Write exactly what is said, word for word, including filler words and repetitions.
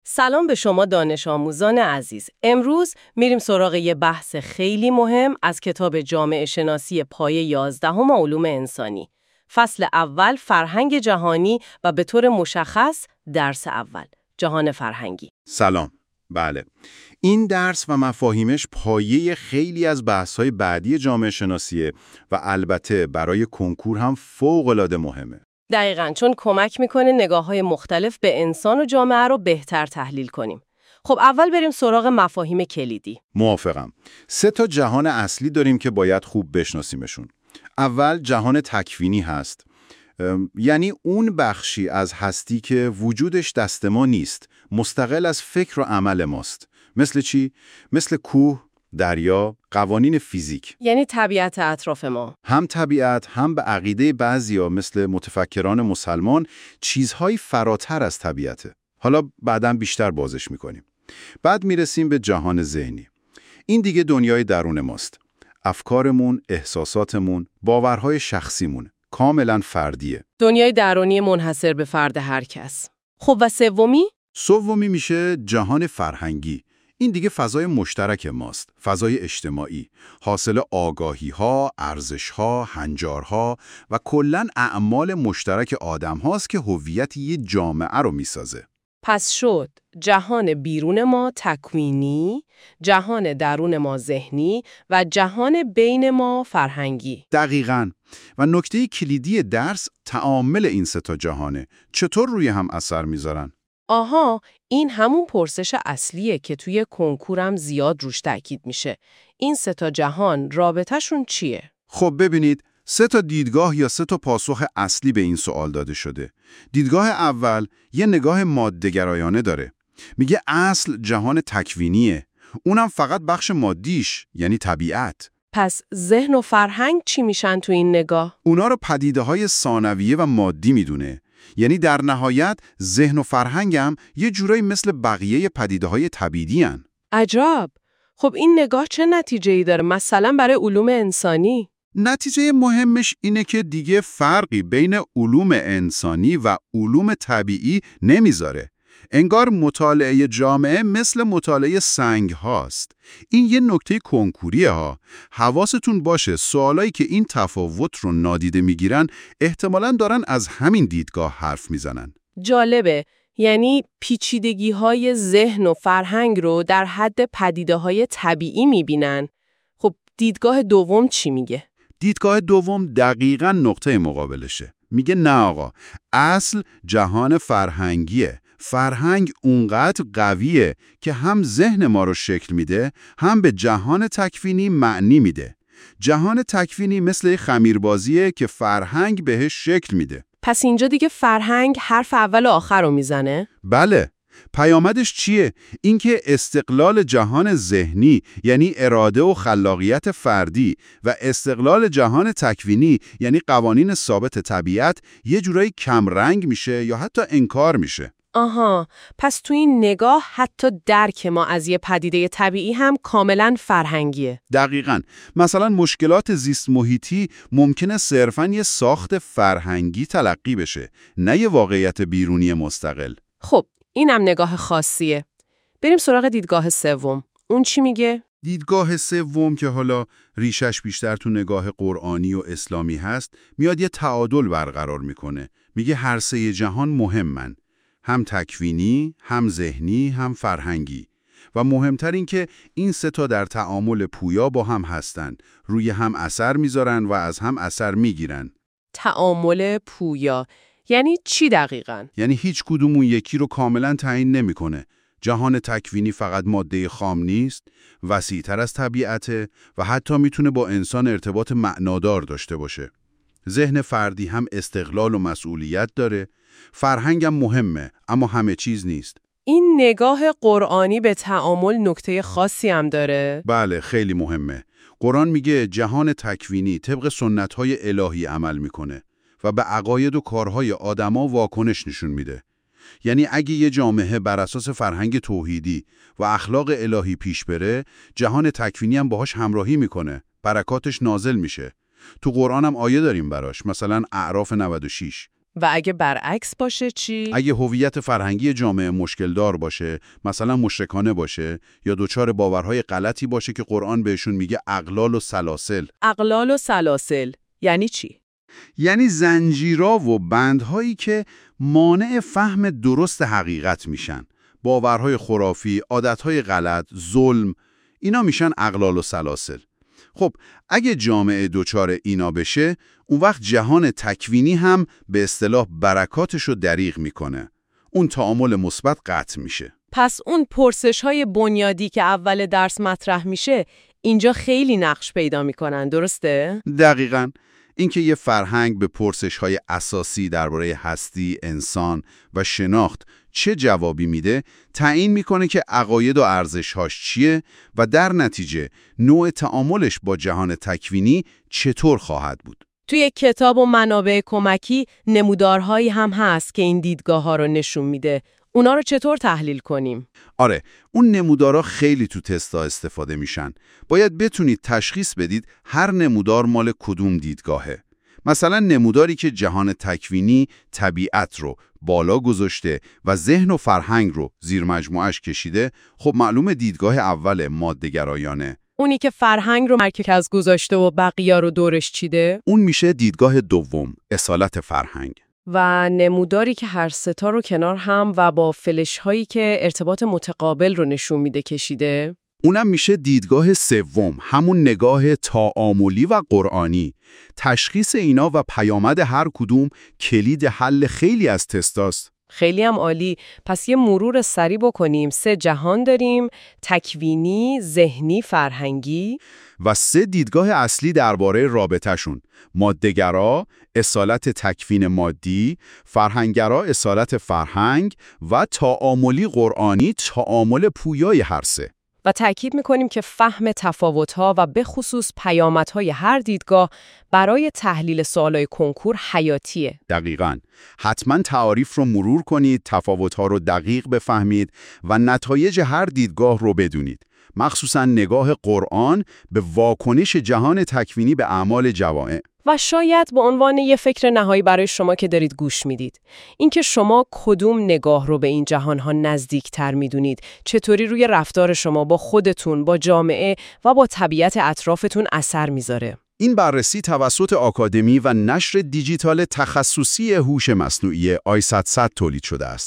سلام به شما دانش آموزان عزیز. امروز میریم سراغ یه بحث خیلی مهم از کتاب جامعه شناسی پایه یازدهم علوم انسانی. فصل اول فرهنگ جهانی و به طور مشخص درس اول، جهان فرهنگی. سلام. بله. این درس و مفاهیمش پایه خیلی از بحث‌های بعدی جامعه شناسیه و البته برای کنکور هم فوق‌العاده مهمه. دقیقاً، چون کمک میکنه نگاه‌های مختلف به انسان و جامعه رو بهتر تحلیل کنیم. خب اول بریم سراغ مفاهیم کلیدی. موافقم. سه تا جهان اصلی داریم که باید خوب بشناسیمشون. اول جهان تکوینی هست. یعنی اون بخشی از هستی که وجودش دست ما نیست، مستقل از فکر و عمل ماست. مثل چی؟ مثل کوه، دریا، قوانین فیزیک. یعنی طبیعت اطراف ما. هم طبیعت، هم به عقیده بعضیا مثل متفکران مسلمان چیزهای فراتر از طبیعته. حالا بعداً بیشتر بازش میکنیم. بعد میرسیم به جهان ذهنی. این دیگه دنیای درون ماست. افکارمون، احساساتمون، باورهای شخصیمون. کاملا فردیه. دنیای درونی منحصر به فرد هر کس. خب و سومی؟ سومی میشه جهان فرهنگی. این دیگه فضای مشترک ماست، فضای اجتماعی، حاصل آگاهی‌ها، ارزش‌ها، هنجارها و کلاً اعمال مشترک آدم هاست که هویت یه جامعه رو میسازه. پس شد جهان بیرون ما تکوینی، جهان درون ما ذهنی و جهان بین ما فرهنگی. دقیقاً. و نکته کلیدی درس تعامل این سه تا جهانه. چطور روی هم اثر میذارن؟ آها، این همون پرسش اصلیه که توی کنکورم زیاد روش تاکید میشه. این سه تا جهان رابطه‌شون چیه؟ خب ببینید، سه تا دیدگاه یا سه تا پاسخ اصلی به این سوال داده شده. دیدگاه اول یه نگاه ماده‌گرایانه داره. میگه اصل جهان تکوینیه. اونم فقط بخش مادیش، یعنی طبیعت. پس ذهن و فرهنگ چی میشن تو این نگاه؟ اونا رو پدیده‌های ثانویه و مادی میدونه. یعنی در نهایت ذهن و فرهنگ هم یه جورایی مثل بقیه پدیده‌های طبیعی هن. عجب. خب این نگاه چه نتیجه‌ای داره مثلا برای علوم انسانی؟ نتیجه مهمش اینه که دیگه فرقی بین علوم انسانی و علوم طبیعی نمیذاره. انگار مطالعه جامعه مثل مطالعه سنگ هاست. این یه نکته کنکوریه ها. حواستون باشه سوالایی که این تفاوت رو نادیده میگیرن احتمالاً دارن از همین دیدگاه حرف میزنن. جالبه. یعنی پیچیدگی های ذهن و فرهنگ رو در حد پدیده های طبیعی میبینن. خب دیدگاه دوم چی میگه؟ دیدگاه دوم دقیقاً نقطه مقابلشه. میگه نه آقا، اصل جهان فرهنگیه. فرهنگ اونقدر قویه که هم ذهن ما رو شکل میده، هم به جهان تکوینی معنی میده. جهان تکوینی مثل خمیربازیه که فرهنگ بهش شکل میده. پس اینجا دیگه فرهنگ حرف اول و آخر رو میزنه؟ بله. پیامدش چیه؟ اینکه استقلال جهان ذهنی یعنی اراده و خلاقیت فردی و استقلال جهان تکوینی یعنی قوانین ثابت طبیعت یه جورایی کمرنگ میشه یا حتی انکار میشه. آها، پس تو این نگاه حتی درک ما از یه پدیده طبیعی هم کاملا فرهنگیه. دقیقاً. مثلا مشکلات زیست محیطی ممکنه صرفاً یه ساخت فرهنگی تلقی بشه، نه یه واقعیت بیرونی مستقل. خب اینم نگاه خاصیه. بریم سراغ دیدگاه سوم. اون چی میگه؟ دیدگاه سوم که حالا ریشش بیشتر تو نگاه قرآنی و اسلامی هست، میاد یه تعادل برقرار میکنه. میگه هر سه جهان مهمن. هم تکوینی، هم ذهنی، هم فرهنگی. و مهمتر این که این سه تا در تعامل پویا با هم هستن. روی هم اثر میذارن و از هم اثر میگیرن. تعامل پویا یعنی چی دقیقاً؟ یعنی هیچ کدوم اون یکی رو کاملا تعیین نمیکنه. جهان تکوینی فقط ماده خام نیست، وسیع‌تر از طبیعته و حتی میتونه با انسان ارتباط معنادار داشته باشه. ذهن فردی هم استقلال و مسئولیت داره. فرهنگ هم مهمه، اما همه چیز نیست. این نگاه قرآنی به تعامل نکته خاصی هم داره؟ بله، خیلی مهمه. قرآن میگه جهان تکوینی طبق سنت‌های الهی عمل میکنه و به عقاید و کارهای آدما واکنش نشون میده. یعنی اگه یه جامعه بر اساس فرهنگ توحیدی و اخلاق الهی پیش بره، جهان تکوینی هم باهاش همراهی میکنه، برکاتش نازل میشه. تو قرآن هم آیه داریم براش، مثلا اعراف نود و شش. و اگه برعکس باشه چی؟ اگه هویت فرهنگی جامعه مشکل دار باشه، مثلا مشرکانه باشه یا دچار باورهای غلطی باشه که قرآن بهشون میگه اغلال و سلاسل. اغلال و سلاسل یعنی چی؟ یعنی زنجیرا و بندهایی که مانع فهم درست حقیقت میشن. باورهای خرافی، عادتهای غلط، ظلم، اینا میشن اغلال و سلاسل. خب اگه جامعه دچار اینا بشه، اون وقت جهان تکوینی هم به اصطلاح برکاتش رو دریغ میکنه. اون تعامل مثبت قطع میشه. پس اون پرسش‌های بنیادی که اول درس مطرح میشه، اینجا خیلی نقش پیدا میکنن، درسته؟ دقیقاً. اینکه یه فرهنگ به پرسش‌های اساسی درباره هستی، انسان و شناخت چه جوابی میده، تعیین میکنه که عقاید و ارزش‌هاش چیه و در نتیجه نوع تعاملش با جهان تکوینی چطور خواهد بود. توی کتاب و منابع کمکی نمودارهایی هم هست که این دیدگاه‌ها رو نشون میده. اونا رو چطور تحلیل کنیم؟ آره، اون نمودارها خیلی تو تستا استفاده میشن. باید بتونید تشخیص بدید هر نمودار مال کدوم دیدگاهه. مثلا نموداری که جهان تکوینی طبیعت رو بالا گذاشته و ذهن و فرهنگ رو زیر مجموعش کشیده، خب معلومه دیدگاه اول ماده‌گرایانه. اونی که فرهنگ رو مرکز گذاشته و بقیه رو دورش چیده؟ اون میشه دیدگاه دوم، اصالت فرهنگ. و نموداری که هر ستا رو کنار هم و با فلش هایی که ارتباط متقابل رو نشون میده کشیده؟ اونم میشه دیدگاه سوم، همون نگاه تعاملی و قرآنی. تشخیص اینا و پیامد هر کدوم کلید حل خیلی از تستاست. خیلی هم عالی. پس یه مرور سریع بکنیم. سه جهان داریم: تکوینی، ذهنی، فرهنگی. و سه دیدگاه اصلی درباره رابطه‌شون: ماده‌گرا، اصالت تکوین مادی، فرهنگگرا، اصالت فرهنگ و تعاملی قرآنی، تعامل پویای هر سه. و تأکید می‌کنیم که فهم تفاوت‌ها و به خصوص پیامدهای هر دیدگاه برای تحلیل سوالای کنکور حیاتیه. دقیقاً. حتما تعاریف رو مرور کنید، تفاوت‌ها رو دقیق بفهمید و نتایج هر دیدگاه رو بدونید. مخصوصاً نگاه قرآن به واکنش جهان تکوینی به اعمال جوامع. و شاید به عنوان یه فکر نهایی برای شما که دارید گوش میدید، اینکه شما کدوم نگاه رو به این جهانها نزدیکتر میدونید، چطوری روی رفتار شما با خودتون، با جامعه و با طبیعت اطرافتون اثر میذاره. این بررسی توسط آکادمی و نشر دیجیتال تخصصی هوش مصنوعی آی صد صد تولید شده است.